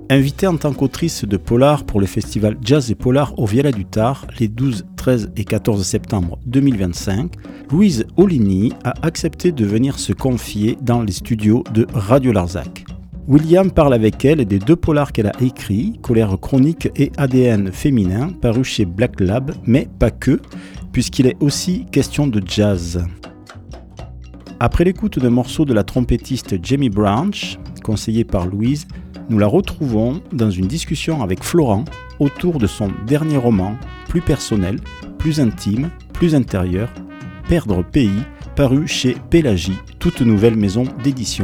Invitée en tant qu'autrice de polar pour le festival Jazz et Polar au Viala du Tard les 12, 13 et 14 septembre 2025, Louise Aulini a accepté de venir se confier dans les studios de Radio Larzac. William parle avec elle des 2 polars qu'elle a écrits, Colère chronique et ADN féminin, parus chez Black Lab, mais pas que, puisqu'il est aussi question de jazz. Après l'écoute d'un morceau de la trompettiste Jamie Branch, conseillé par Louise, nous la retrouvons dans une discussion avec Florent autour de son dernier roman, plus personnel, plus intime, plus intérieur, Perdre pays, paru chez Pélagie, toute nouvelle maison d'édition.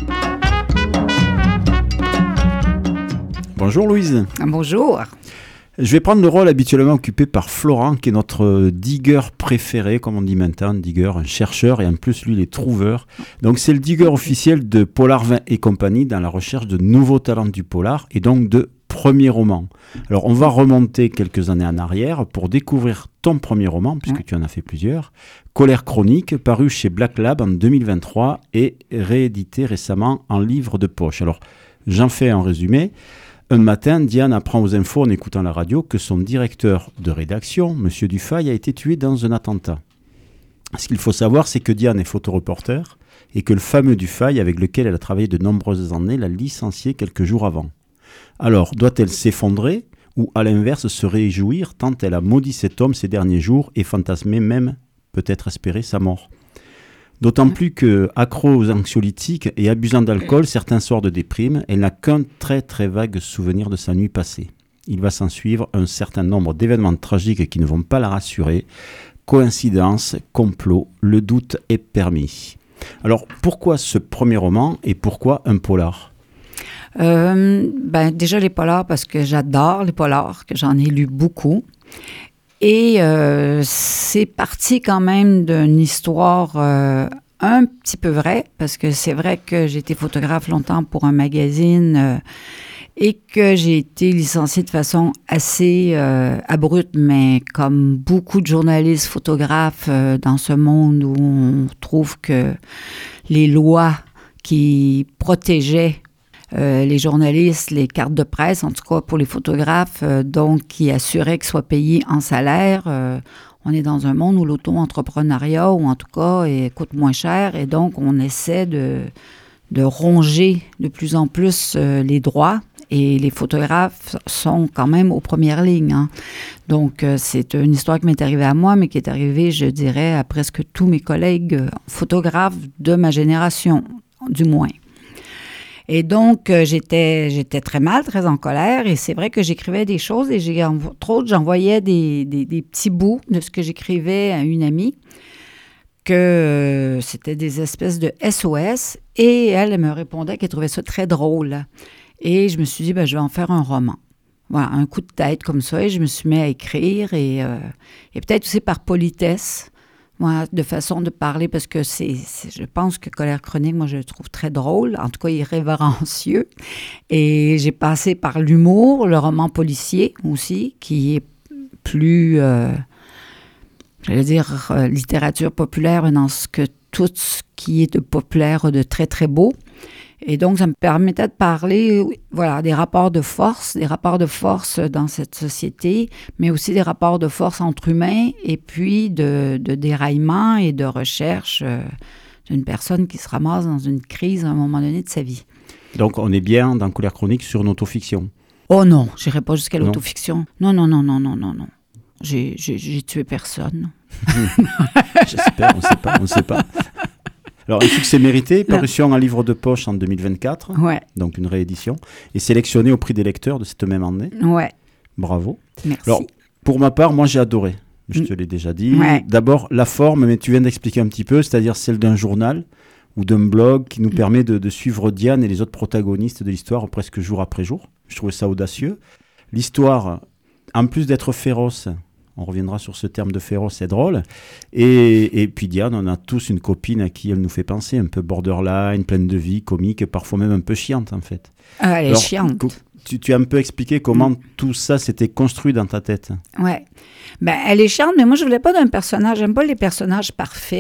Bonjour Louise. Bonjour. Je vais prendre le rôle habituellement occupé par Florent, qui est notre digger préféré, comme on dit maintenant, digger, un chercheur, et en plus lui il est trouveur. Donc c'est le digger officiel de Polar 20 et compagnie dans la recherche de nouveaux talents du polar et donc de premiers romans. Alors on va remonter quelques années en arrière pour découvrir ton premier roman, puisque tu en as fait plusieurs, Colère chronique, paru chez Black Lab en 2023 et réédité récemment en livre de poche. Alors j'en fais un résumé. Un matin, Diane apprend aux infos en écoutant la radio que son directeur de rédaction, M. Dufay, a été tué dans un attentat. Ce qu'il faut savoir, c'est que Diane est photoreporter et que le fameux Dufay, avec lequel elle a travaillé de nombreuses années, l'a licencié quelques jours avant. Alors, doit-elle s'effondrer ou à l'inverse se réjouir tant elle a maudit cet homme ces derniers jours et fantasmé même, peut-être espérer sa mort ? D'autant plus que, accro aux anxiolytiques et abusant d'alcool certains soirs de déprime, elle n'a qu'un très très vague souvenir de sa nuit passée. Il va s'en suivre un certain nombre d'événements tragiques qui ne vont pas la rassurer. Coïncidence, complot, le doute est permis. Alors, pourquoi ce premier roman et pourquoi un polar ? Déjà les polars, parce que j'adore les polars, que j'en ai lu beaucoup. Et c'est parti quand même d'une histoire un petit peu vraie, parce que c'est vrai que j'ai été photographe longtemps pour un magazine et que j'ai été licenciée de façon assez abrupte, mais comme beaucoup de journalistes photographes dans ce monde où on trouve que les lois qui protégeaient les journalistes, les cartes de presse, en tout cas pour les photographes, donc qui assuraient qu'ils soient payés en salaire. On est dans un monde où l'auto-entrepreneuriat, ou en tout cas, coûte moins cher, et donc on essaie de ronger de plus en plus les droits, et les photographes sont quand même aux premières lignes. Hein. Donc c'est une histoire qui m'est arrivée à moi, mais qui est arrivée, je dirais, à presque tous mes collègues photographes de ma génération, du moins. Et donc, j'étais très mal, très en colère, et c'est vrai que j'écrivais des choses, et entre autres, j'envoyais des petits bouts de ce que j'écrivais à une amie, que c'était des espèces de SOS, et elle me répondait qu'elle trouvait ça très drôle. Et je me suis dit, je vais en faire un roman. Voilà, un coup de tête comme ça, et je me suis mis à écrire, et peut-être aussi par politesse, moi, de façon de parler, parce que je pense que Colère chronique, moi, je le trouve très drôle, en tout cas irrévérencieux. Et j'ai passé par l'humour, le roman policier aussi, qui est plus, littérature populaire, dans tout ce qui est de populaire, de très, très beau. Et donc, ça me permettait de parler, des rapports de force dans cette société, mais aussi des rapports de force entre humains, et puis de déraillement et de recherche d'une personne qui se ramasse dans une crise à un moment donné de sa vie. Donc, on est bien dans Colère chronique sur une autofiction. Oh non, je n'irai pas jusqu'à l'autofiction. Non. J'ai tué personne. J'espère, on ne sait pas. Alors, un succès mérité, parution en livre de poche en 2024, donc une réédition, et sélectionné au prix des lecteurs de cette même année. Ouais. Bravo. Merci. Alors, pour ma part, moi j'ai adoré, je te l'ai déjà dit. Ouais. D'abord, la forme, mais tu viens d'expliquer un petit peu, c'est-à-dire celle d'un journal ou d'un blog qui nous permet de suivre Diane et les autres protagonistes de l'histoire presque jour après jour. Je trouvais ça audacieux. L'histoire, en plus d'être féroce, on reviendra sur ce terme de féroce, c'est drôle. Et puis Diane, on a tous une copine à qui elle nous fait penser, un peu borderline, pleine de vie, comique, parfois même un peu chiante en fait. Elle est chiante. Tu as un peu expliqué comment tout ça s'était construit dans ta tête. Ouais. Elle est chiante, mais moi je voulais pas d'un personnage, j'aime pas les personnages parfaits.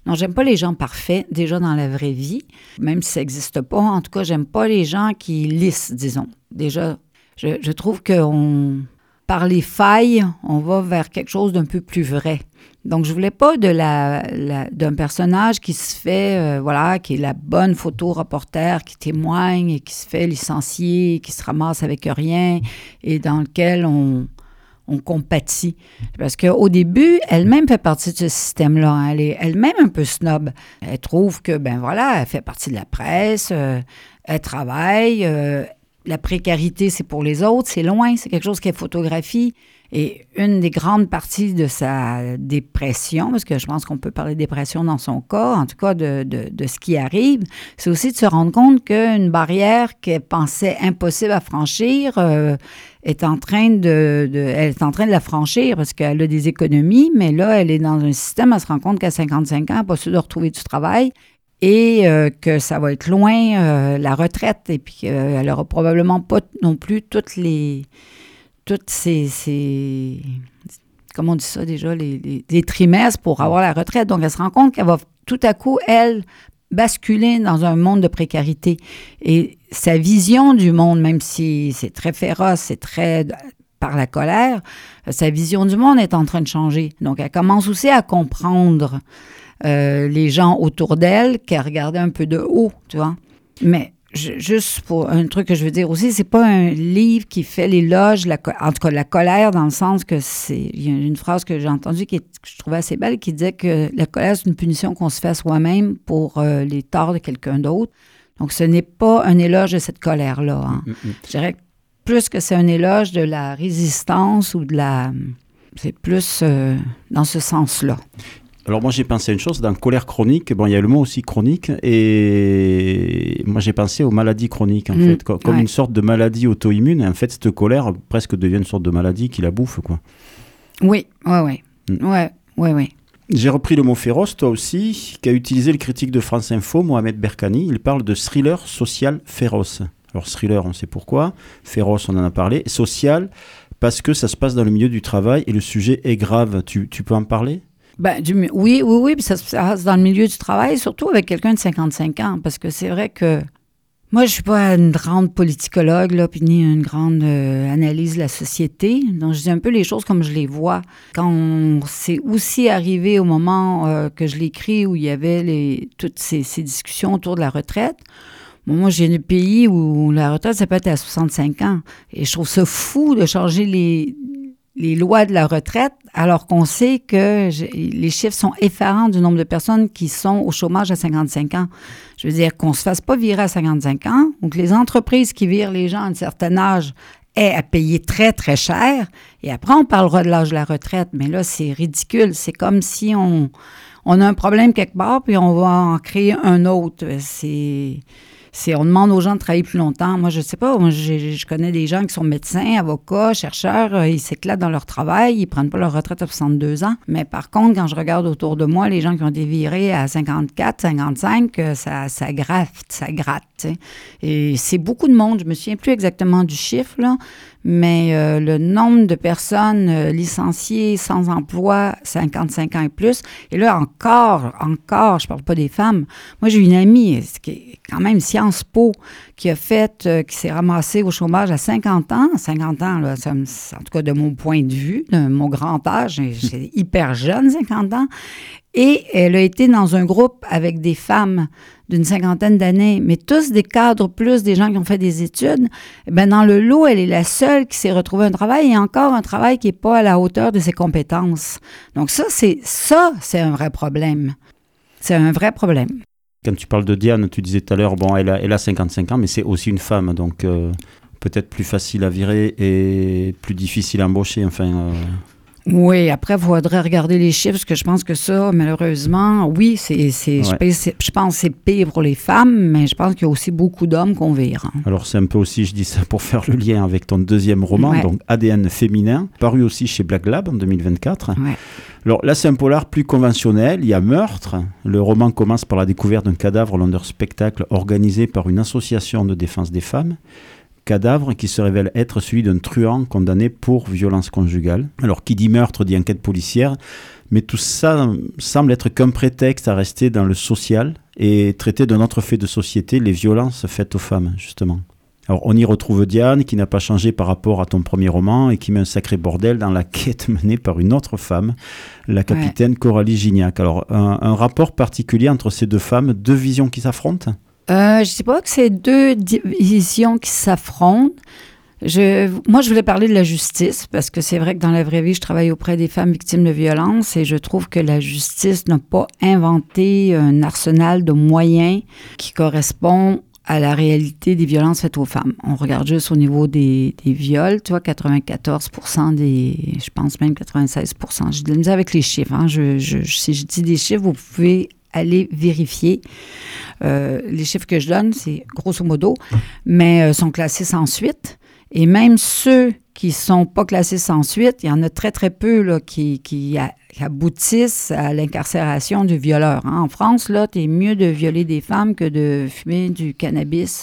Non, j'aime pas les gens parfaits, déjà dans la vraie vie, même si ça n'existe pas. En tout cas, j'aime pas les gens qui lissent, disons. Déjà, je trouve que par les failles, on va vers quelque chose d'un peu plus vrai. Donc, je voulais pas d'un personnage qui se fait, qui est la bonne photo-reporter, qui témoigne et qui se fait licencier, qui se ramasse avec rien et dans lequel on compatit. Parce qu'au début, elle-même fait partie de ce système-là. Hein. Elle est elle-même un peu snob. Elle trouve que, elle fait partie de la presse, elle travaille, la précarité, c'est pour les autres, c'est loin, c'est quelque chose qu'elle photographie. Et une des grandes parties de sa dépression, parce que je pense qu'on peut parler de dépression dans son cas, en tout cas de ce qui arrive, c'est aussi de se rendre compte qu'une barrière qu'elle pensait impossible à franchir elle est en train de la franchir parce qu'elle a des économies, mais là, elle est dans un système, elle se rend compte qu'à 55 ans, elle n'a pas su de retrouver du travail. Et que ça va être loin, la retraite, et puis qu'elle n'aura probablement pas non plus toutes ces comment on dit ça déjà, les trimestres pour avoir la retraite. Donc, elle se rend compte qu'elle va tout à coup, elle, basculer dans un monde de précarité. Et sa vision du monde, même si c'est très féroce, c'est très par la colère, sa vision du monde est en train de changer. Donc, elle commence aussi à comprendre les gens autour d'elle, qu'elle regardait un peu de haut, tu vois. Mais juste pour un truc que je veux dire aussi, c'est pas un livre qui fait l'éloge, en tout cas la colère, dans le sens que il y a une phrase que j'ai entendue que je trouvais assez belle, qui disait que la colère, c'est une punition qu'on se fait à soi-même pour les torts de quelqu'un d'autre. Donc, ce n'est pas un éloge de cette colère-là. Hein. Je dirais que plus que c'est un éloge de la résistance ou c'est plus dans ce sens-là. Alors moi j'ai pensé à une chose, dans colère chronique, il y a le mot aussi chronique, et moi j'ai pensé aux maladies chroniques en fait, comme une sorte de maladie auto-immune, et en fait cette colère presque devient une sorte de maladie qui la bouffe, quoi. Oui. J'ai repris le mot féroce, toi aussi, qu'a utilisé le critique de France Info, Mohamed Berkani. Il parle de thriller social féroce. Alors thriller, on sait pourquoi, féroce, on en a parlé, social, parce que ça se passe dans le milieu du travail et le sujet est grave. Tu peux en parler ? Oui, puis ça se passe dans le milieu du travail, surtout avec quelqu'un de 55 ans, parce que c'est vrai que moi, je suis pas une grande politicologue, là, puis ni une grande analyse de la société, donc je dis un peu les choses comme je les vois. Quand c'est aussi arrivé au moment que je l'écris, où il y avait toutes ces discussions autour de la retraite, moi, j'ai un pays où la retraite, ça peut être à 65 ans, et je trouve ça fou de changer les lois de la retraite, alors qu'on sait que les chiffres sont effarants du nombre de personnes qui sont au chômage à 55 ans. Je veux dire, qu'on ne se fasse pas virer à 55 ans, ou que les entreprises qui virent les gens à un certain âge aient à payer très, très cher, et après, on parlera de l'âge de la retraite. Mais là, c'est ridicule. C'est comme si on a un problème quelque part, puis on va en créer un autre. On demande aux gens de travailler plus longtemps. Moi, je sais pas. Moi, je connais des gens qui sont médecins, avocats, chercheurs. Ils s'éclatent dans leur travail. Ils prennent pas leur retraite à 62 ans. Mais par contre, quand je regarde autour de moi, les gens qui ont été virés à 54, 55, ça gratte. T'sais. Et c'est beaucoup de monde. Je me souviens plus exactement du chiffre, là. Mais le nombre de personnes licenciées, sans emploi, 55 ans et plus. Et là, encore, je parle pas des femmes. Moi, j'ai une amie, qui est quand même Sciences Po, qui s'est ramassée au chômage à 50 ans. 50 ans, là, en tout cas de mon point de vue, de mon grand âge, c'est hyper jeune, 50 ans. Et elle a été dans un groupe avec des femmes d'une 50aine d'années, mais tous des cadres plus, des gens qui ont fait des études. Dans le lot, elle est la seule qui s'est retrouvée un travail, et encore un travail qui n'est pas à la hauteur de ses compétences. Donc ça, c'est un vrai problème. C'est un vrai problème. Quand tu parles de Diane, tu disais tout à l'heure, elle a 55 ans, mais c'est aussi une femme, donc peut-être plus facile à virer et plus difficile à embaucher, Oui, après, il faudrait regarder les chiffres, parce que je pense que ça, malheureusement, oui, je pense que c'est pire pour les femmes, mais je pense qu'il y a aussi beaucoup d'hommes qu'on vire. Hein. Alors, c'est un peu aussi, je dis ça pour faire le lien avec ton deuxième roman, donc ADN féminin, paru aussi chez Black Lab en 2024. Ouais. Alors là, c'est un polar plus conventionnel, il y a meurtre. Le roman commence par la découverte d'un cadavre lors d'un spectacle organisé par une association de défense des femmes. Cadavre qui se révèle être celui d'un truand condamné pour violence conjugale. Alors, qui dit meurtre dit enquête policière. Mais tout ça semble être qu'un prétexte à rester dans le social et traiter d'un autre fait de société, les violences faites aux femmes, justement. Alors, on y retrouve Diane, qui n'a pas changé par rapport à ton premier roman et qui met un sacré bordel dans la quête menée par une autre femme, la capitaine Coralie Gignac. Alors, un rapport particulier entre ces deux femmes, deux visions qui s'affrontent ? Je ne sais pas que c'est deux visions qui s'affrontent. Moi, je voulais parler de la justice, parce que c'est vrai que dans la vraie vie, je travaille auprès des femmes victimes de violences et je trouve que la justice n'a pas inventé un arsenal de moyens qui correspond à la réalité des violences faites aux femmes. On regarde juste au niveau des viols, tu vois, 94% je pense même 96%. J'ai de la misère avec les chiffres. Hein. Si je dis des chiffres, vous pouvez aller vérifier. Les chiffres que je donne, c'est grosso modo, mais sont classés sans suite. Et même ceux qui ne sont pas classés sans suite, il y en a très, très peu là, qui aboutissent à l'incarcération du violeur. Hein. En France, là, t'es mieux de violer des femmes que de fumer du cannabis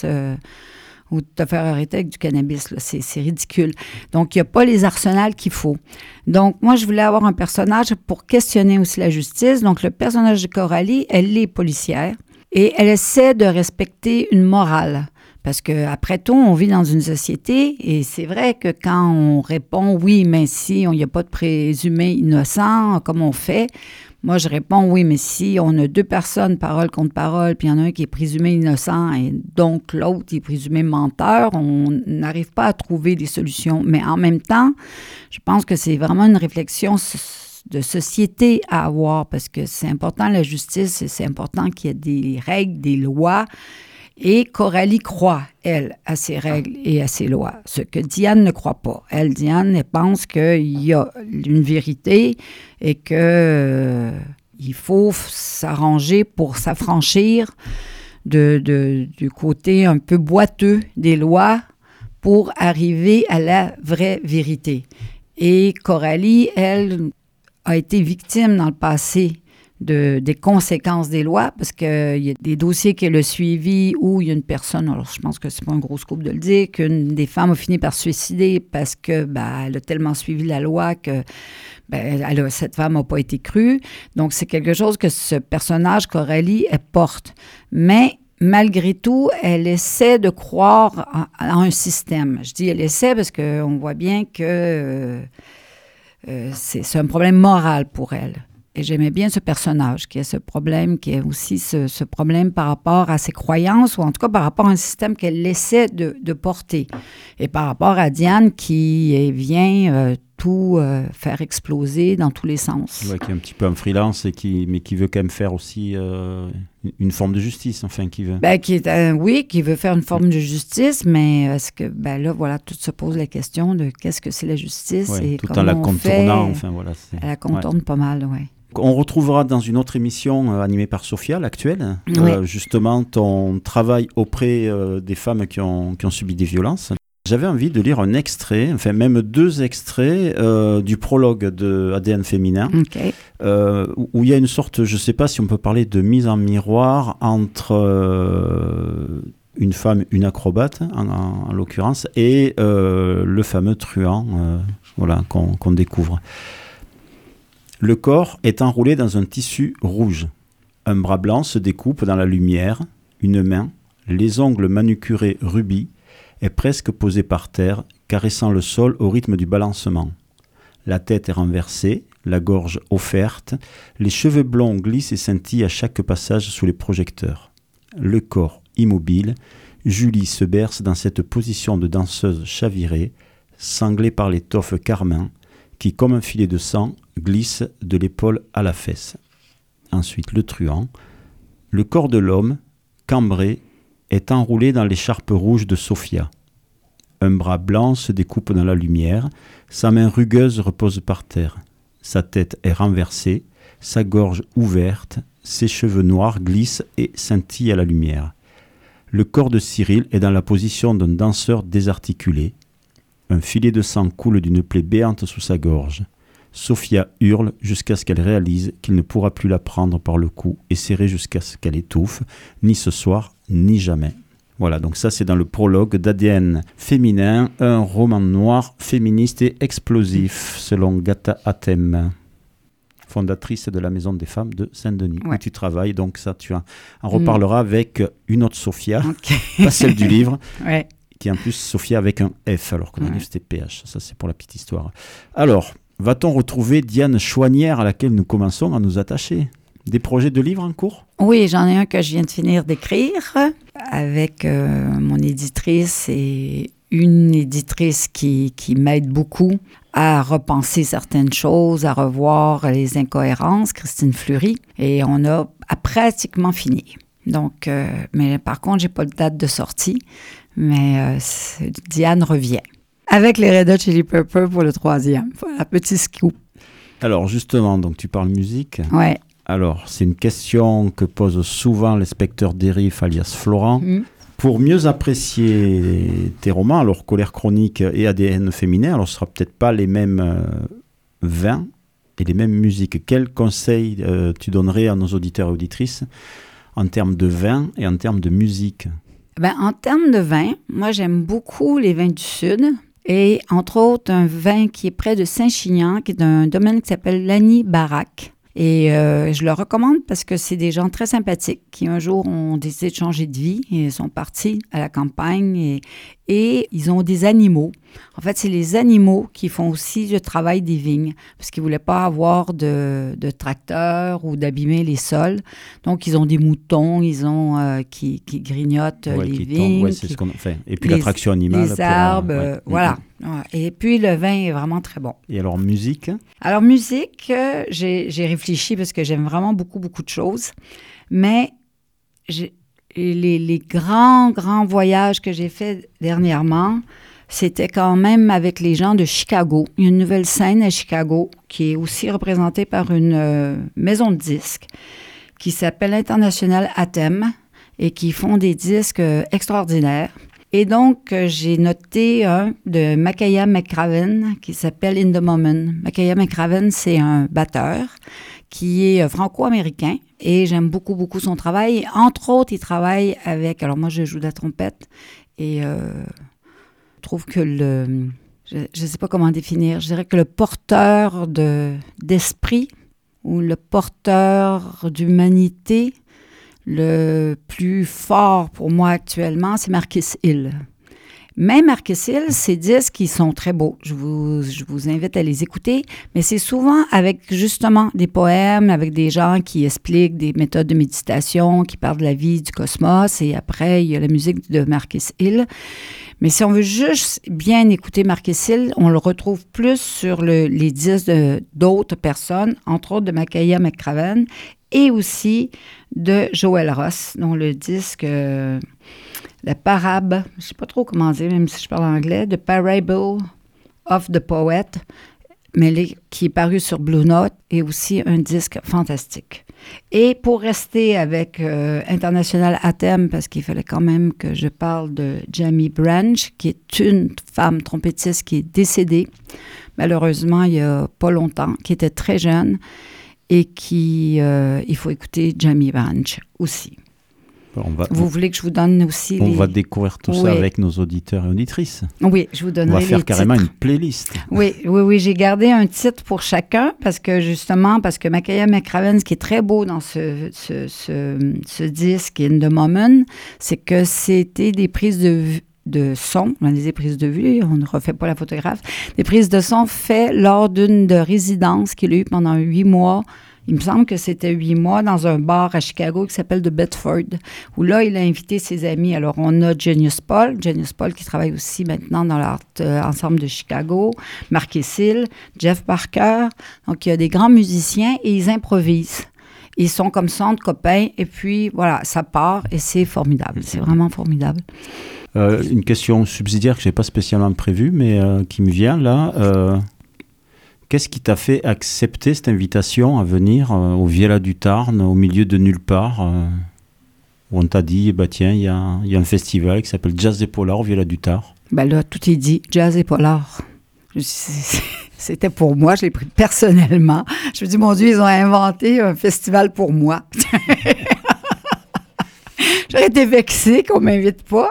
ou de te faire arrêter avec du cannabis. Là. C'est ridicule. Donc, il n'y a pas les arsenals qu'il faut. Donc, moi, je voulais avoir un personnage pour questionner aussi la justice. Donc, le personnage de Coralie, elle est policière et elle essaie de respecter une morale. Parce qu'après tout, on vit dans une société et c'est vrai que quand on répond « oui, mais si il n'y a pas de présumé innocent, comme on fait », moi je réponds « oui, mais si on a deux personnes, parole contre parole, puis il y en a un qui est présumé innocent et donc l'autre est présumé menteur, on n'arrive pas à trouver des solutions. » Mais en même temps, je pense que c'est vraiment une réflexion de société à avoir parce que c'est important la justice et c'est important qu'il y ait des règles, des lois. Et Coralie croit, elle, à ses règles et à ses lois, ce que Diane ne croit pas. Diane, elle pense qu'il y a une vérité et que il faut s'arranger pour s'affranchir du côté un peu boiteux des lois pour arriver à la vraie vérité. Et Coralie, elle, a été victime dans le passé des conséquences des lois, parce qu'il y a des dossiers qu'elle a suivis où il y a une personne, alors je pense que c'est pas un gros scoop de le dire, qu'une des femmes a fini par se suicider parce que elle a tellement suivi la loi que cette femme n'a pas été crue. Donc, c'est quelque chose que ce personnage, Coralie, elle porte. Mais malgré tout, elle essaie de croire en un système. Je dis elle essaie parce qu'on voit bien que c'est un problème moral pour elle. Et j'aimais bien ce personnage qui a ce problème, qui a aussi ce problème par rapport à ses croyances, ou en tout cas par rapport à un système qu'elle essaie de porter. Et par rapport à Diane qui vient tout faire exploser dans tous les sens. Ouais, qui est un petit peu en freelance, mais qui veut quand même faire aussi une forme de justice, enfin, qui veut. Qui veut faire une forme de justice, mais est-ce que, là, voilà, tout se pose la question de qu'est-ce que c'est la justice et tout comment en la on contournant, fait. enfin, voilà. Elle la contourne pas mal, oui. On retrouvera dans une autre émission animée par Sophia, l'actuelle, justement ton travail auprès des femmes qui ont subi des violences. J'avais envie de lire un extrait, enfin même deux extraits du prologue de ADN féminin, où il y a une sorte, je ne sais pas si on peut parler de mise en miroir entre une femme, une acrobate en l'occurrence, et le fameux truand qu'on découvre. Le corps est enroulé dans un tissu rouge. Un bras blanc se découpe dans la lumière. Une main, les ongles manucurés rubis, est presque posée par terre, caressant le sol au rythme du balancement. La tête est renversée, la gorge offerte, les cheveux blonds glissent et scintillent à chaque passage sous les projecteurs. Le corps immobile, Julie se berce dans cette position de danseuse chavirée, sanglée par l'étoffe carmin, qui, comme un filet de sang, glisse de l'épaule à la fesse. Ensuite, le truand. Le corps de l'homme, cambré, est enroulé dans l'écharpe rouge de Sophia. Un bras blanc se découpe dans la lumière, sa main rugueuse repose par terre. Sa tête est renversée, sa gorge ouverte, ses cheveux noirs glissent et scintillent à la lumière. Le corps de Cyril est dans la position d'un danseur désarticulé. Un filet de sang coule d'une plaie béante sous sa gorge. Sophia hurle jusqu'à ce qu'elle réalise qu'il ne pourra plus la prendre par le cou et serrer jusqu'à ce qu'elle étouffe, ni ce soir, ni jamais. Voilà, donc ça c'est dans le prologue d'ADN féminin, un roman noir féministe et explosif, selon Gata Hatem. fondatrice de la Maison des Femmes de Saint-Denis, Ouais. où tu travailles. Donc ça, tu en reparleras avec une autre Sophia, pas celle du livre, Ouais. qui est en plus Sophia avec un F, alors que mon Ouais. livre c'était PH. Ça, c'est pour la petite histoire. Alors, va-t-on retrouver Diane Chouanière, à laquelle nous commençons à nous attacher? Des projets de livres en cours? Oui, j'en ai un que je viens de finir d'écrire avec mon éditrice et une éditrice qui m'aide beaucoup à repenser certaines choses, à revoir les incohérences, Christine Fleury. Et on a pratiquement fini. Donc, mais par contre, j'ai pas de date de sortie, mais Diane revient. Avec les Red Hot Chili Peppers pour le 3e. Voilà, petit scoop. Alors justement, donc tu parles musique. Ouais. Alors, c'est une question que pose souvent l'inspecteur Dérif, alias Florent. Pour mieux apprécier tes romans, alors Colère chronique et ADN féminin, alors ce ne sera peut-être pas les mêmes vins et les mêmes musiques. Quels conseils tu donnerais à nos auditeurs et auditrices en termes de vin et en termes de musique? Ben, en termes de vin, moi, j'aime beaucoup les vins du Sud. Et entre autres, un vin qui est près de Saint-Chinian, qui est d'un domaine qui s'appelle Lani Baraque. Et je le recommande parce que c'est des gens très sympathiques qui un jour ont décidé de changer de vie et sont partis à la campagne et ils ont des animaux. En fait, c'est les animaux qui font aussi le travail des vignes parce qu'ils ne voulaient pas avoir de tracteur ou d'abîmer les sols. Donc, ils ont des moutons, ils ont qui grignotent les vignes. Ouais, c'est ce qu'on fait. Et puis l'attraction animale. Les arbres, voilà. Et puis, le vin est vraiment très bon. Et alors, musique? Alors, musique, j'ai réfléchi parce que j'aime vraiment beaucoup, beaucoup de choses. Mais les grands voyages que j'ai faits dernièrement, c'était quand même avec les gens de Chicago. Il y a une nouvelle scène à Chicago qui est aussi représentée par une maison de disques qui s'appelle International Atem et qui font des disques extraordinaires. Et donc, j'ai noté un de Makaya McCraven qui s'appelle In the Moment. Makaya McCraven, c'est un batteur qui est franco-américain et j'aime beaucoup, beaucoup son travail. Et entre autres, il travaille avec... Alors moi, je joue de la trompette et je trouve que je ne sais pas comment définir. Je dirais que le porteur d'esprit ou le porteur d'humanité... Le plus fort pour moi actuellement, c'est Marcus Hill. Mais Marcus Hill, ses disques, qui sont très beaux. Je vous invite à les écouter. Mais c'est souvent avec, justement, des poèmes, avec des gens qui expliquent des méthodes de méditation, qui parlent de la vie, du cosmos. Et après, il y a la musique de Marcus Hill. Mais si on veut juste bien écouter Marcus Hill, on le retrouve plus sur les disques d'autres personnes, entre autres de Makaya McCraven, et aussi de Joël Ross, dont le disque La Parable, je ne sais pas trop comment dire, même si je parle anglais, The Parable of the Poet, mais qui est paru sur Blue Note, et aussi un disque fantastique. Et pour rester avec International Atem, parce qu'il fallait quand même que je parle de Jamie Branch, qui est une femme trompettiste qui est décédée, malheureusement, il n'y a pas longtemps, qui était très jeune, et il faut écouter Jamie Branch aussi. Vous voulez que je vous donne aussi On va découvrir tout ça avec nos auditeurs et auditrices. Oui, je vous donnerai les titres. On va faire carrément une playlist. Oui, j'ai gardé un titre pour chacun parce que Makaya McCraven, ce qui est très beau dans ce disque In the Moment, c'est que c'était des prises de son, on disait prises de vue, on ne refait pas la photographe, des prises de son faites lors d'une de résidence qu'il a eue pendant 8 mois. Il me semble que c'était 8 mois dans un bar à Chicago qui s'appelle The Bedford, où là, il a invité ses amis. Alors, on a Genius Paul qui travaille aussi maintenant dans l'Art Ensemble de Chicago, Marcus Hill, Jeff Parker. Donc, il y a des grands musiciens et ils improvisent. Ils sont comme ça entre copains et puis, voilà, ça part et c'est formidable. C'est vraiment formidable. Une question subsidiaire que je n'ai pas spécialement prévue, mais qui me vient là. Qu'est-ce qui t'a fait accepter cette invitation à venir au Viella du Tarn, au milieu de nulle part, où on t'a dit, tiens, il y a un festival qui s'appelle Jazz et Polar au Viella du Tarn? Là, tout est dit, Jazz et Polar. C'était pour moi, je l'ai pris personnellement. Je me dis, mon Dieu, ils ont inventé un festival pour moi. J'aurais été vexée qu'on ne m'invite pas.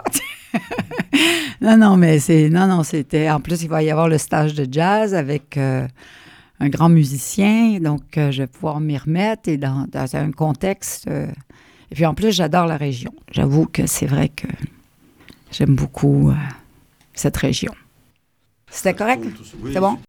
Non, c'était... En plus, il va y avoir le stage de jazz avec un grand musicien, donc je vais pouvoir m'y remettre et dans un contexte. Et puis en plus, j'adore la région. J'avoue que c'est vrai que j'aime beaucoup cette région. C'était correct? Oui, c'est bon?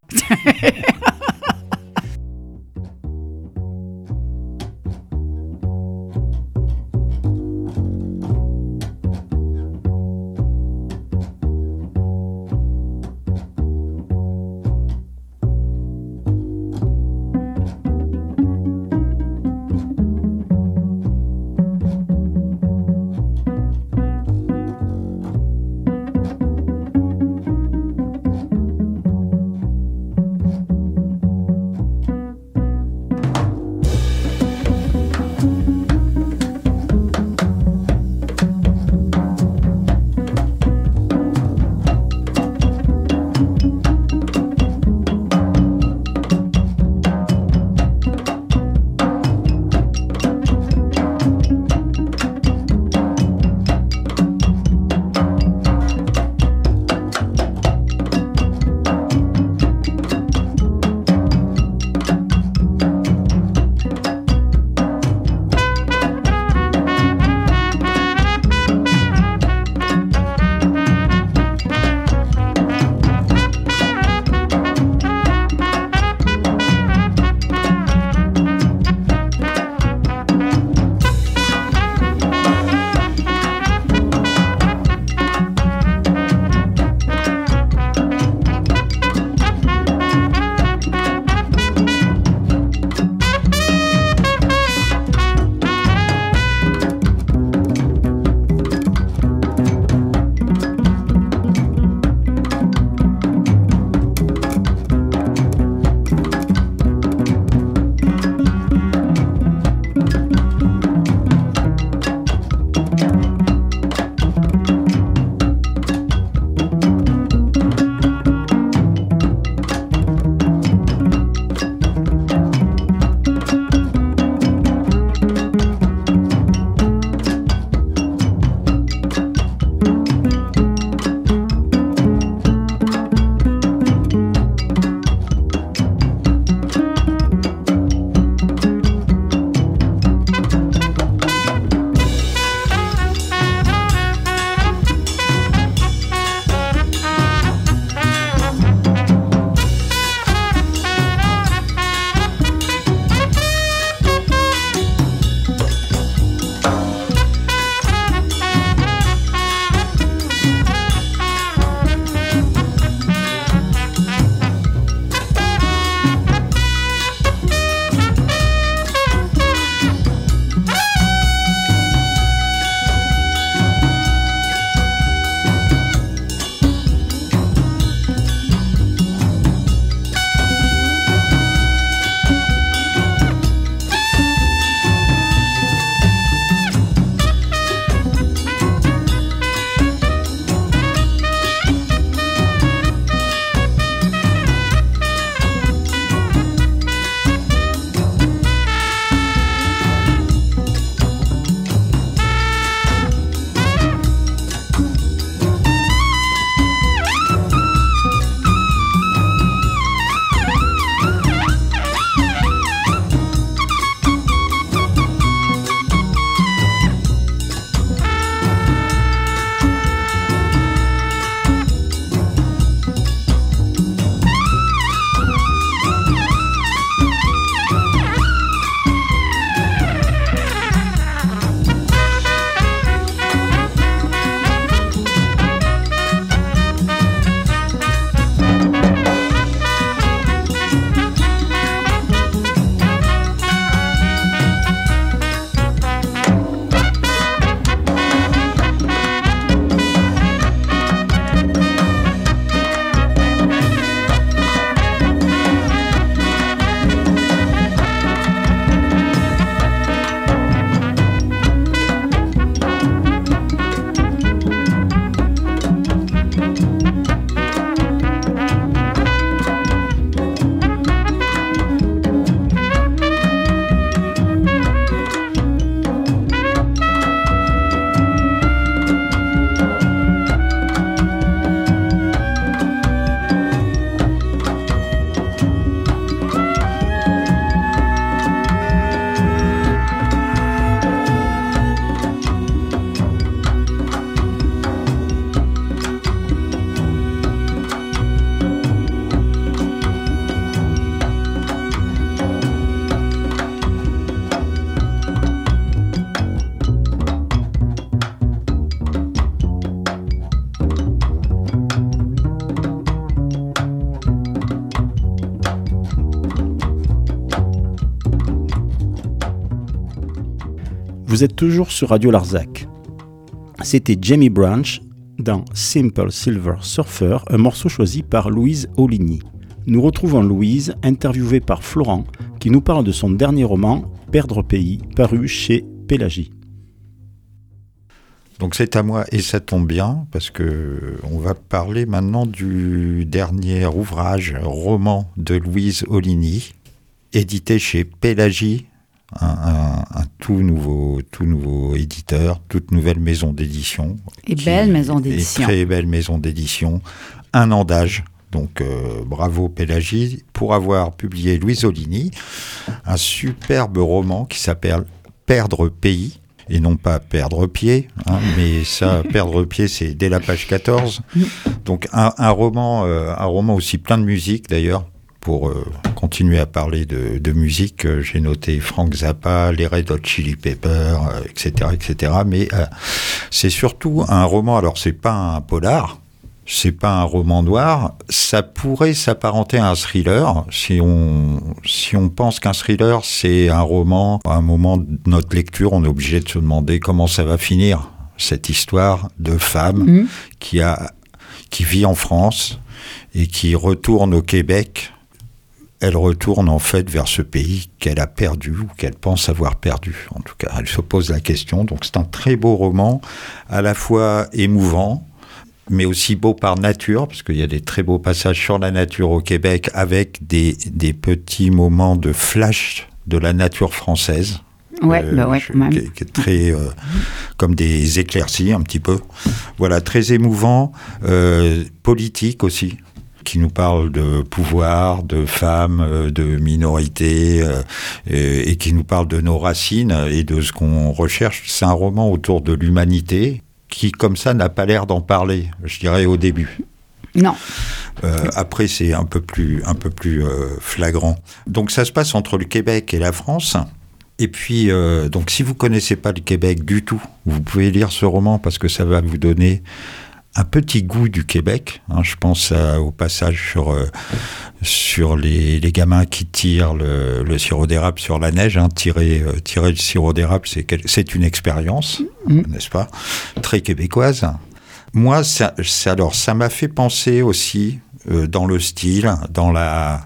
Vous êtes toujours sur Radio Larzac. C'était Jamie Branch dans Simple Silver Surfer, un morceau choisi par Louise Auligny. Nous retrouvons Louise, interviewée par Florent, qui nous parle de son dernier roman, Perdre pays, paru chez Pélagie. Donc c'est à moi et ça tombe bien parce que on va parler maintenant du dernier ouvrage, roman de Louise Auligny, édité chez Pélagie, un tout nouveau éditeur, toute nouvelle maison d'édition. Et belle maison d'édition. Et très belle maison d'édition, 1 an d'âge. Donc bravo Pélagie pour avoir publié Louise Auligny, un superbe roman qui s'appelle Perdre pays. Et non pas perdre pied, mais ça, perdre pied, c'est dès la page 14. Donc un roman aussi plein de musique d'ailleurs. Pour continuer à parler de musique, j'ai noté Frank Zappa, les Red Hot Chili Peppers, etc., etc. Mais c'est surtout un roman. Alors c'est pas un polar. C'est pas un roman noir, ça pourrait s'apparenter à un thriller. Si on pense qu'un thriller, c'est un roman, à un moment de notre lecture, on est obligé de se demander comment ça va finir, cette histoire de femme qui vit en France et qui retourne au Québec. Elle retourne en fait vers ce pays qu'elle a perdu ou qu'elle pense avoir perdu. En tout cas, elle se pose la question. Donc c'est un très beau roman, à la fois émouvant, mais aussi beau par nature, parce qu'il y a des très beaux passages sur la nature au Québec, avec des petits moments de flash de la nature française. Ouais, qui est très comme des éclaircies un petit peu. Voilà, très émouvant, politique aussi, qui nous parle de pouvoir, de femmes, de minorités, et qui nous parle de nos racines et de ce qu'on recherche. C'est un roman autour de l'humanité, qui, comme ça, n'a pas l'air d'en parler, je dirais, au début. Non. Après, c'est un peu plus flagrant. Donc, ça se passe entre le Québec et la France. Et puis, donc, si vous ne connaissez pas le Québec du tout, vous pouvez lire ce roman parce que ça va vous donner un petit goût du Québec. Je pense au passage sur les gamins qui tirent le sirop d'érable sur la neige. Tirer le sirop d'érable, c'est une expérience, n'est-ce pas, très québécoise. Moi, ça m'a fait penser aussi dans le style, dans la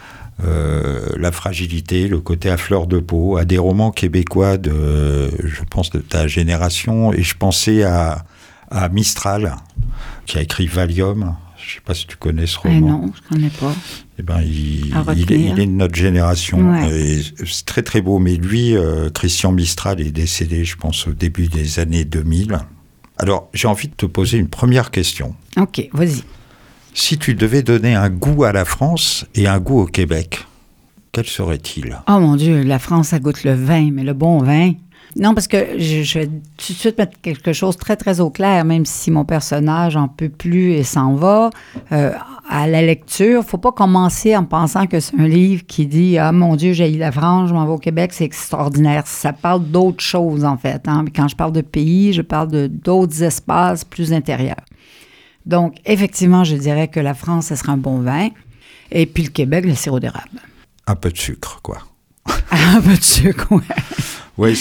fragilité, le côté à fleur de peau, à des romans québécois je pense, de ta génération. Et je pensais à Mistral, qui a écrit Valium. Je ne sais pas si tu connais ce roman. Non, je ne connais pas. Eh ben, il est de notre génération. Ouais. Et c'est très très beau. Mais lui, Christian Mistral, est décédé, je pense, au début des années 2000. Alors, j'ai envie de te poser une première question. OK, vas-y. Si tu devais donner un goût à la France et un goût au Québec, quel serait-il ? Oh mon Dieu, la France, ça goûte le vin, mais le bon vin. Non, parce que je vais tout de suite mettre quelque chose très, très au clair, même si mon personnage en peut plus et s'en va. À la lecture, il ne faut pas commencer en pensant que c'est un livre qui dit « Ah, mon Dieu, j'ai eu la France, je m'en vais au Québec, c'est extraordinaire ». Ça parle d'autres choses, en fait. Quand je parle de pays, je parle d'autres espaces plus intérieurs. Donc, effectivement, je dirais que la France, ce serait un bon vin. Et puis le Québec, le sirop d'érable. Un peu de sucre, quoi. Un peu de sucre, oui. Oui,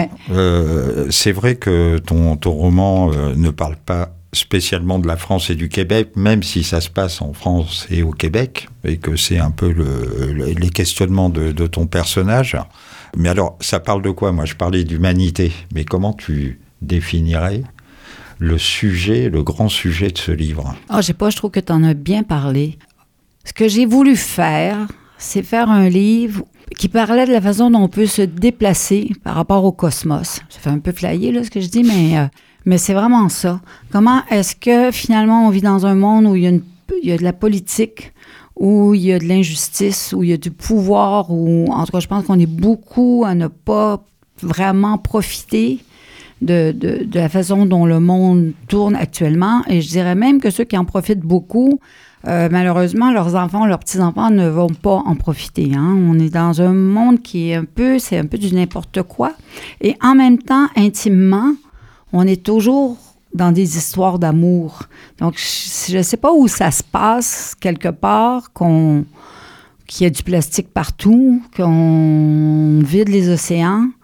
c'est vrai que ton roman ne parle pas spécialement de la France et du Québec, même si ça se passe en France et au Québec, et que c'est un peu les questionnements de ton personnage. Mais alors, ça parle de quoi ? Moi, je parlais d'humanité, mais comment tu définirais le sujet, le grand sujet de ce livre ? Je sais pas, je trouve que tu en as bien parlé. Ce que j'ai voulu faire, c'est faire un livre qui parlait de la façon dont on peut se déplacer par rapport au cosmos. Ça fait un peu flyer, là, ce que je dis, mais c'est vraiment ça. Comment est-ce que, finalement, on vit dans un monde où il y a de la politique, où il y a de l'injustice, où il y a du pouvoir, où, en tout cas, je pense qu'on est beaucoup à ne pas vraiment profiter de la façon dont le monde tourne actuellement. Et je dirais même que ceux qui en profitent beaucoup, malheureusement, leurs enfants, leurs petits-enfants ne vont pas en profiter. On est dans un monde qui est c'est un peu du n'importe quoi. Et en même temps, intimement, on est toujours dans des histoires d'amour. Donc, je ne sais pas où ça se passe, quelque part, qu'il y a du plastique partout, qu'on vide les océans,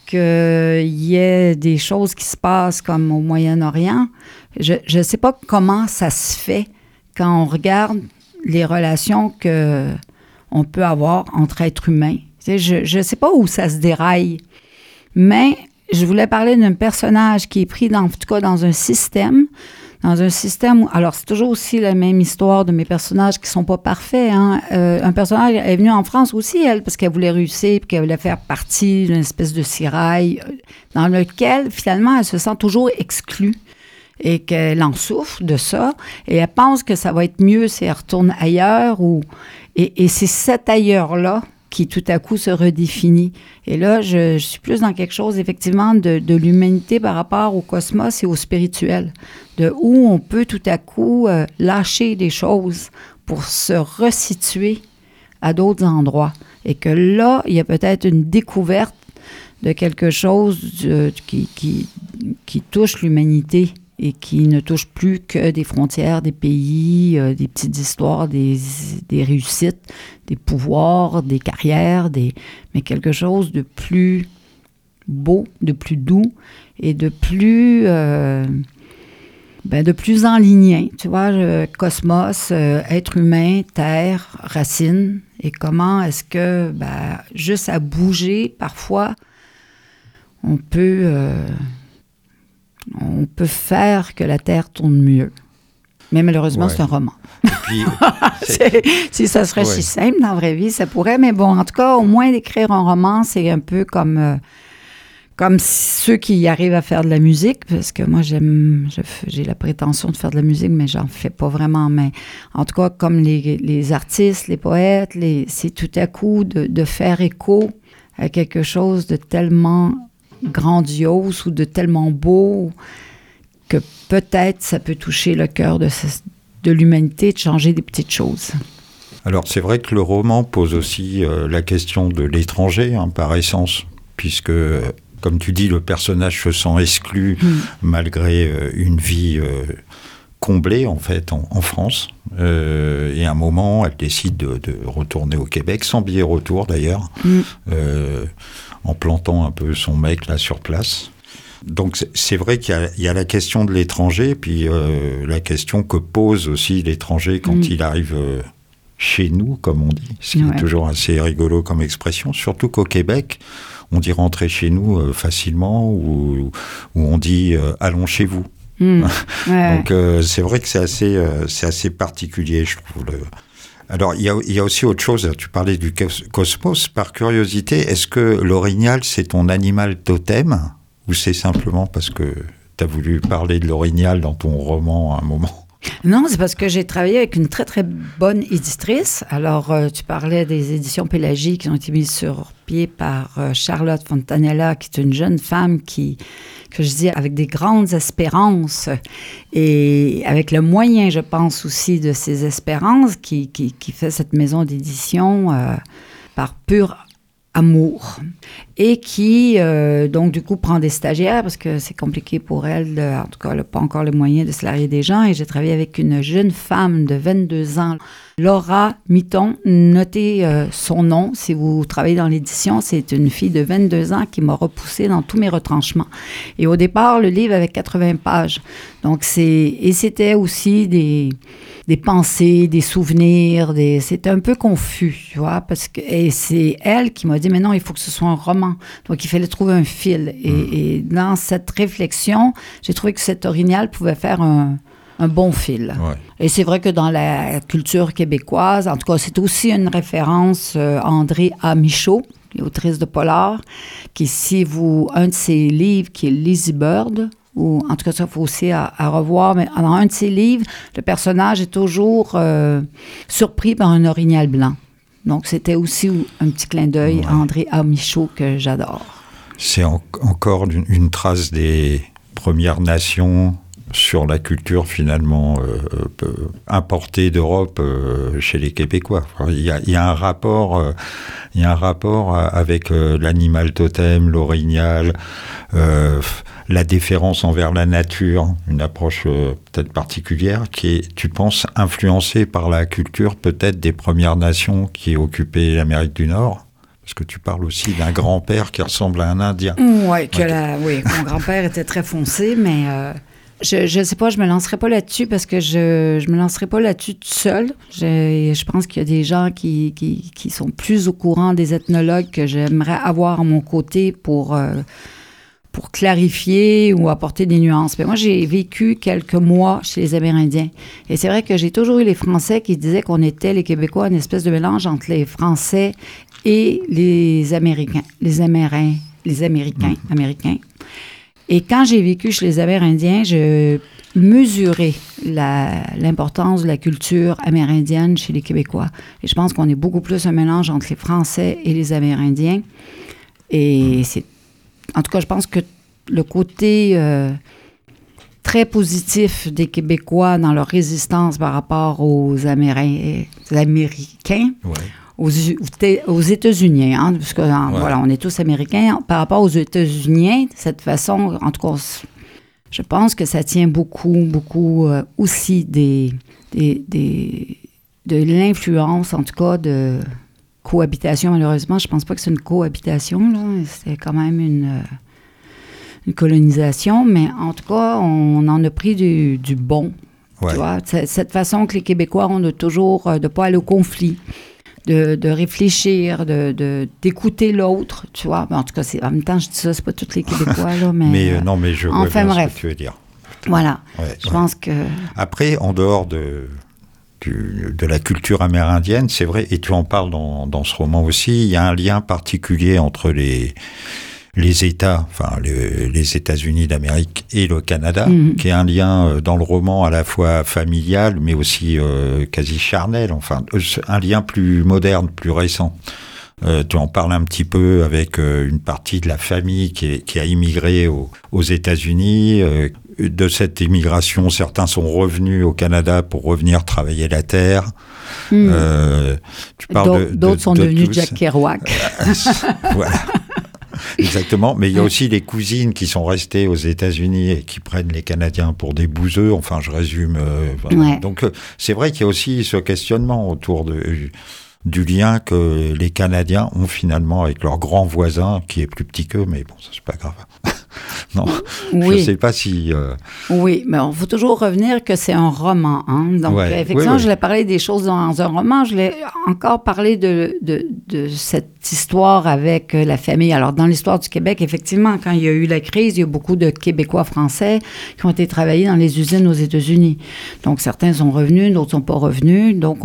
qu'il y ait des choses qui se passent comme au Moyen-Orient. Je ne sais pas comment ça se fait quand on regarde les relations qu'on peut avoir entre êtres humains. Je ne sais pas où ça se déraille, mais je voulais parler d'un personnage qui est pris, en tout cas, dans un système où, alors c'est toujours aussi la même histoire de mes personnages qui sont pas parfaits. Hein. Un personnage est venu en France aussi, elle, parce qu'elle voulait réussir, puis qu'elle voulait faire partie d'une espèce de sérail dans lequel, finalement, elle se sent toujours exclue et qu'elle en souffre de ça, et elle pense que ça va être mieux si elle retourne ailleurs, et c'est cet ailleurs-là qui tout à coup se redéfinit. Et là, je suis plus dans quelque chose, effectivement, de l'humanité par rapport au cosmos et au spirituel, de où on peut tout à coup lâcher des choses pour se resituer à d'autres endroits. Et que là, il y a peut-être une découverte de quelque chose qui touche l'humanité et qui ne touche plus que des frontières, des pays, des petites histoires, des réussites, des pouvoirs, des carrières, mais quelque chose de plus beau, de plus doux et de plus enligné. Tu vois, cosmos, être humain, terre, racines, et comment est-ce que, juste à bouger, parfois, on peut faire que la Terre tourne mieux. Mais malheureusement, c'est un roman. Puis, si ça serait si simple dans la vraie vie, ça pourrait. Mais bon, en tout cas, au moins d'écrire un roman, c'est un peu comme ceux qui arrivent à faire de la musique, parce que moi, j'ai la prétention de faire de la musique, mais j'en fais pas vraiment. Mais en tout cas, comme les artistes, les poètes, c'est tout à coup de faire écho à quelque chose de tellement grandiose ou de tellement beau que peut-être ça peut toucher le cœur de l'humanité, de changer des petites choses. Alors c'est vrai que le roman pose aussi la question de l'étranger, par essence, puisque, comme tu dis, le personnage se sent exclu malgré une vie comblée, en fait, en France. Et à un moment, elle décide de retourner au Québec, sans billet retour d'ailleurs, en plantant un peu son mec là sur place. Donc c'est vrai qu'il y a la question de l'étranger, puis la question que pose aussi l'étranger quand il arrive chez nous, comme on dit, ce qui est toujours assez rigolo comme expression, surtout qu'au Québec, on dit rentrer chez nous facilement, ou on dit allons chez vous. Donc c'est vrai que c'est assez particulier, je trouve. Alors, il y a aussi autre chose. Tu parlais du cosmos. Par curiosité, est-ce que l'orignal, c'est ton animal totem, ou c'est simplement parce que tu as voulu parler de l'orignal dans ton roman à un moment? Non, c'est parce que j'ai travaillé avec une très, très bonne éditrice. Alors, tu parlais des éditions Pélagie qui ont été mises sur pied par Charlotte Fontanella, qui est une jeune femme que je dis avec des grandes espérances et avec le moyen, je pense aussi, de ces espérances qui fait cette maison d'édition par pur amour et qui, donc, du coup, prend des stagiaires parce que c'est compliqué pour elle, en tout cas, elle n'a pas encore les moyens de salarier des gens. Et j'ai travaillé avec une jeune femme de 22 ans, Laura Mitton. Notez son nom si vous travaillez dans l'édition. C'est une fille de 22 ans qui m'a repoussée dans tous mes retranchements. Et au départ, le livre avait 80 pages. Donc, c'était aussi des pensées, des souvenirs, c'était un peu confus, tu vois, et c'est elle qui m'a dit, mais non, il faut que ce soit un roman. Donc, il fallait trouver un fil. Et dans cette réflexion, j'ai trouvé que cet orignal pouvait faire un bon fil. Ouais. Et c'est vrai que dans la culture québécoise, en tout cas, c'est aussi une référence à André A. Michaud, autrice de polar, qui, un de ses livres, qui est Lizzie Bird, ou en tout cas, ça, il faut aussi à revoir. Mais dans un de ses livres, le personnage est toujours surpris par un orignal blanc. Donc, c'était aussi un petit clin d'œil à André A. Michaud que j'adore. C'est encore une trace des Premières Nations sur la culture, finalement, importée d'Europe chez les Québécois. Il y a un rapport avec l'animal totem, l'orignal, la déférence envers la nature, une approche peut-être particulière qui est, tu penses, influencée par la culture peut-être des Premières Nations qui occupaient l'Amérique du Nord? Parce que tu parles aussi d'un grand-père qui ressemble à un Indien. Oui, mon grand-père était très foncé, mais je ne sais pas, je me lancerai pas là-dessus parce que je me lancerai pas là-dessus toute seule. Je pense qu'il y a des gens qui sont plus au courant des ethnologues que j'aimerais avoir à mon côté pour clarifier ou apporter des nuances. Mais moi, j'ai vécu quelques mois chez les Amérindiens. Et c'est vrai que j'ai toujours eu les Français qui disaient qu'on était, les Québécois, une espèce de mélange entre les Français et les Américains. Américains. Et quand j'ai vécu chez les Amérindiens, je mesurais l'importance de la culture amérindienne chez les Québécois. Et je pense qu'on est beaucoup plus un mélange entre les Français et les Amérindiens. Et en tout cas, je pense que le côté très positif des Québécois dans leur résistance par rapport aux Américains, aux États-Unis, hein, parce que voilà, on est tous Américains. Par rapport aux États-Unis, de cette façon, en tout cas, je pense que ça tient beaucoup aussi de l'influence, en tout cas, de cohabitation. Malheureusement, je pense pas que c'est une cohabitation, là. C'est quand même une colonisation, mais en tout cas, on en a pris du bon. Ouais. Tu vois, cette façon que les Québécois ont de toujours, de pas aller au conflit, de réfléchir, d'écouter l'autre, tu vois. En tout cas, en même temps, je dis ça, c'est pas tous les Québécois, là, mais... non, mais je vois bien ce que tu veux dire. Voilà, je pense que... Après, en dehors de la culture amérindienne, c'est vrai, et tu en parles dans ce roman aussi, il y a un lien particulier entre les États, enfin les États-Unis d'Amérique et le Canada, qui est un lien dans le roman à la fois familial, mais aussi quasi charnel, enfin un lien plus moderne, plus récent. Tu en parles un petit peu avec une partie de la famille qui a immigré aux États-Unis. De cette immigration, certains sont revenus au Canada pour revenir travailler la terre. Tu parles d'autres sont devenus Jack Kerouac. Voilà. Exactement, mais il y a aussi les cousines qui sont restées aux États-Unis et qui prennent les Canadiens pour des bouseux. Enfin, je résume. Voilà. Donc, c'est vrai qu'il y a aussi ce questionnement autour du lien que les Canadiens ont finalement avec leur grand voisin, qui est plus petit qu'eux, mais bon, ça c'est pas grave. Non, je ne sais pas si... Oui, mais il faut toujours revenir que c'est un roman. Hein? Donc, effectivement, je l'ai parlé des choses dans un roman. Je l'ai encore parlé de cette histoire avec la famille. Alors, dans l'histoire du Québec, effectivement, quand il y a eu la crise, il y a beaucoup de Québécois français qui ont été travailler dans les usines aux États-Unis. Donc, certains sont revenus, d'autres ne sont pas revenus. Donc,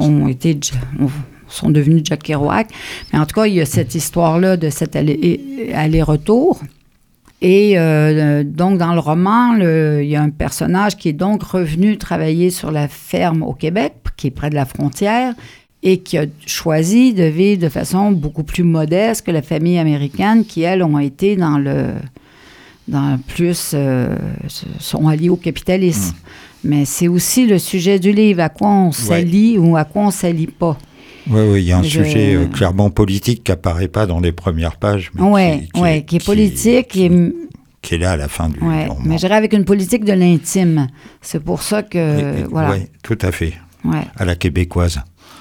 sont devenus Jack Kerouac. Mais en tout cas, il y a cette histoire-là de cet aller-retour. Et donc, dans le roman, il y a un personnage qui est donc revenu travailler sur la ferme au Québec, qui est près de la frontière, et qui a choisi de vivre de façon beaucoup plus modeste que la famille américaine, qui, elles, ont été sont alliées au capitalisme. Mais c'est aussi le sujet du livre, à quoi on s'allie ou à quoi on ne s'allie pas. Oui, il y a un sujet clairement politique qui n'apparaît pas dans les premières pages. Oui, qui est politique. Qui est là à la fin du roman. Mais je dirais avec une politique de l'intime. C'est pour ça que... voilà. Oui, tout à fait. Ouais. À la québécoise.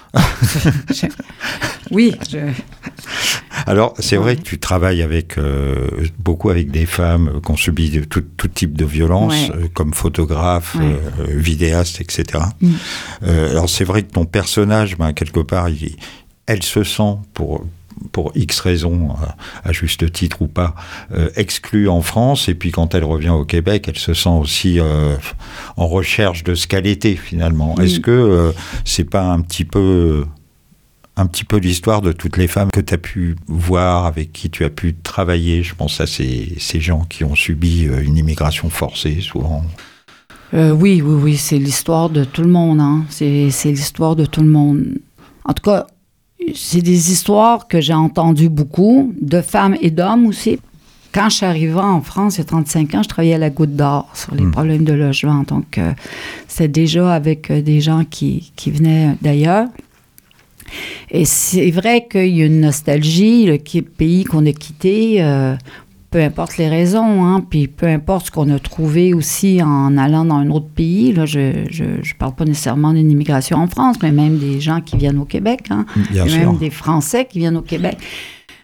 Oui. Alors, c'est vrai que tu travailles beaucoup avec des femmes qui ont subi tout type de violence, comme photographe, vidéaste, etc. Alors, c'est vrai que ton personnage, quelque part, elle se sent, pour X raisons, à juste titre ou pas, exclue en France. Et puis, quand elle revient au Québec, elle se sent aussi en recherche de ce qu'elle était, finalement. Est-ce que c'est pas un petit peu l'histoire de toutes les femmes que tu as pu voir, avec qui tu as pu travailler? Je pense à ces gens qui ont subi une immigration forcée, souvent. Oui, c'est l'histoire de tout le monde. Hein. C'est l'histoire de tout le monde. En tout cas, c'est des histoires que j'ai entendues beaucoup, de femmes et d'hommes aussi. Quand je suis arrivée en France, il y a 35 ans, je travaillais à la Goutte d'Or sur les problèmes de logement. Donc, c'était déjà avec des gens qui venaient d'ailleurs. Et c'est vrai qu'il y a une nostalgie, le pays qu'on a quitté, peu importe les raisons, hein, puis peu importe ce qu'on a trouvé aussi en allant dans un autre pays. Là, je parle pas nécessairement d'une immigration en France, mais même des gens qui viennent au Québec, hein, et même des Français qui viennent au Québec.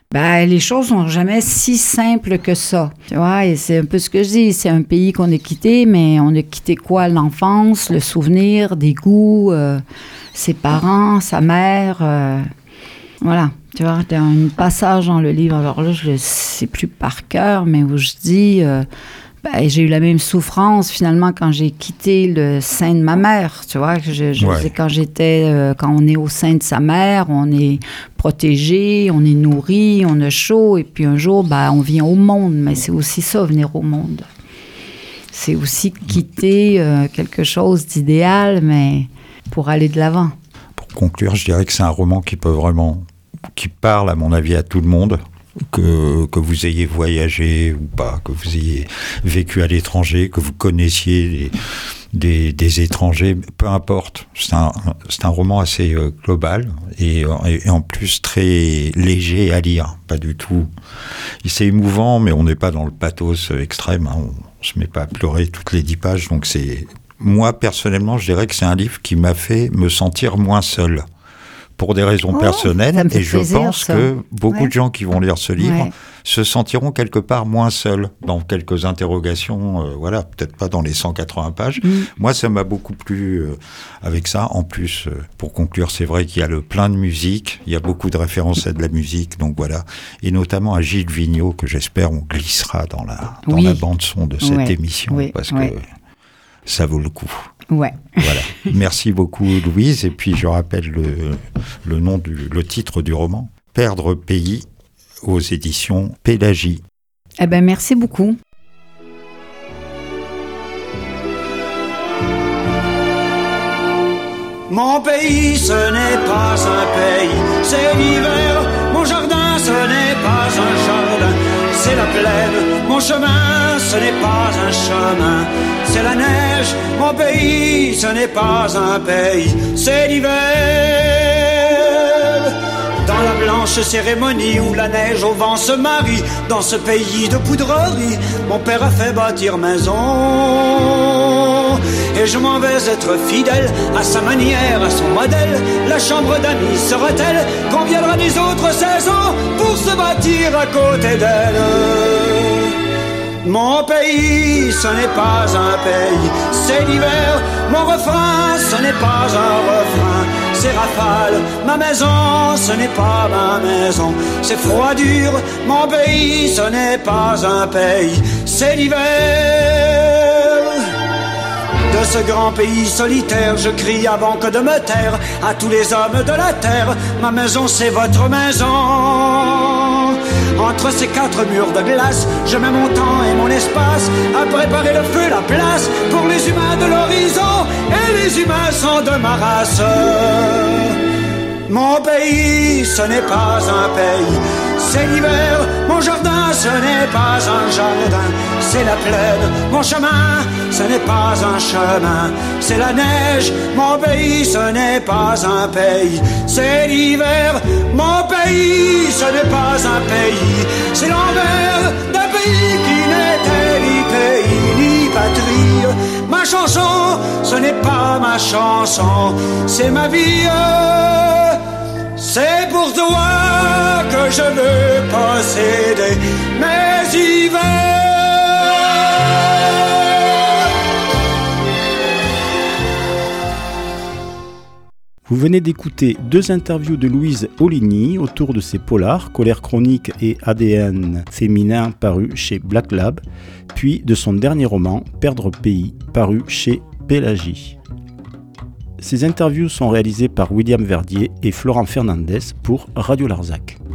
Les choses sont jamais si simples que ça. Tu vois, et c'est un peu ce que je dis. C'est un pays qu'on a quitté, mais on a quitté quoi? L'enfance, le souvenir, des goûts, ses parents, sa mère. Voilà. Tu vois, il y a un passage dans le livre, alors là, je ne le sais plus par cœur, mais où je dis... j'ai eu la même souffrance finalement quand j'ai quitté le sein de ma mère, tu vois. Quand on est au sein de sa mère, on est protégé, on est nourri, on a chaud, et puis un jour, on vient au monde, mais c'est aussi ça, venir au monde. C'est aussi quitter quelque chose d'idéal, mais pour aller de l'avant. Pour conclure, je dirais que c'est un roman qui parle, à mon avis, à tout le monde. Que vous ayez voyagé ou pas, que vous ayez vécu à l'étranger, que vous connaissiez des étrangers, peu importe. C'est un roman assez global et en plus très léger à lire, pas du tout. C'est émouvant, mais on n'est pas dans le pathos extrême, hein. On se met pas à pleurer toutes les 10 pages. Donc moi, personnellement, je dirais que c'est un livre qui m'a fait me sentir moins seul. Pour des raisons personnelles, et je pense que beaucoup de gens qui vont lire ce livre se sentiront quelque part moins seuls dans quelques interrogations, peut-être pas dans les 180 pages. Moi, ça m'a beaucoup plu avec ça. En plus, pour conclure, c'est vrai qu'il y a le plein de musique, il y a beaucoup de références à de la musique, donc voilà, et notamment à Gilles Vigneault, que j'espère on glissera dans la bande-son de cette émission, parce que ça vaut le coup. Ouais. Voilà. Merci beaucoup, Louise. Et puis, je rappelle le titre du roman, Perdre pays, aux éditions Pélagie. Merci beaucoup. Mon pays, ce n'est pas un pays, c'est l'hiver. Mon jardin, ce n'est pas un jardin, c'est la plaine. Mon chemin, ce n'est pas un chemin, c'est la neige. Mon pays, ce n'est pas un pays, c'est l'hiver. Dans la blanche cérémonie où la neige au vent se marie, dans ce pays de poudrerie, mon père a fait bâtir maison. Et je m'en vais être fidèle à sa manière, à son modèle. La chambre d'amis sera-t-elle qu'on viendra des autres saisons pour se bâtir à côté d'elle? Mon pays, ce n'est pas un pays, c'est l'hiver. Mon refrain, ce n'est pas un refrain, c'est rafale. Ma maison, ce n'est pas ma maison, c'est froid dur. Mon pays, ce n'est pas un pays, c'est l'hiver. De ce grand pays solitaire, je crie avant que de me taire à tous les hommes de la terre. Ma maison, c'est votre maison. Entre ces 4 murs de glace, je mets mon temps et mon espace à préparer le feu, la place pour les humains de l'horizon. Et les humains sont de ma race. Mon pays, ce n'est pas un pays, c'est l'hiver. Mon jardin, ce n'est pas un jardin, c'est la plaine. Mon chemin, ce n'est pas un chemin, c'est la neige. Mon pays, ce n'est pas un pays, c'est l'hiver. Mon pays, ce n'est pas un pays, c'est l'envers d'un pays qui n'était ni pays ni patrie. Ma chanson, ce n'est pas ma chanson, c'est ma vie. C'est pour toi que je veux posséder mes hivers. Vous venez d'écouter 2 interviews de Louise Oligny autour de ses polars, Colère chronique et ADN féminin, paru chez Black Lab, puis de son dernier roman, Perdre pays, paru chez Pélagie. Ces interviews sont réalisées par William Verdier et Florent Fernandez pour Radio Larzac.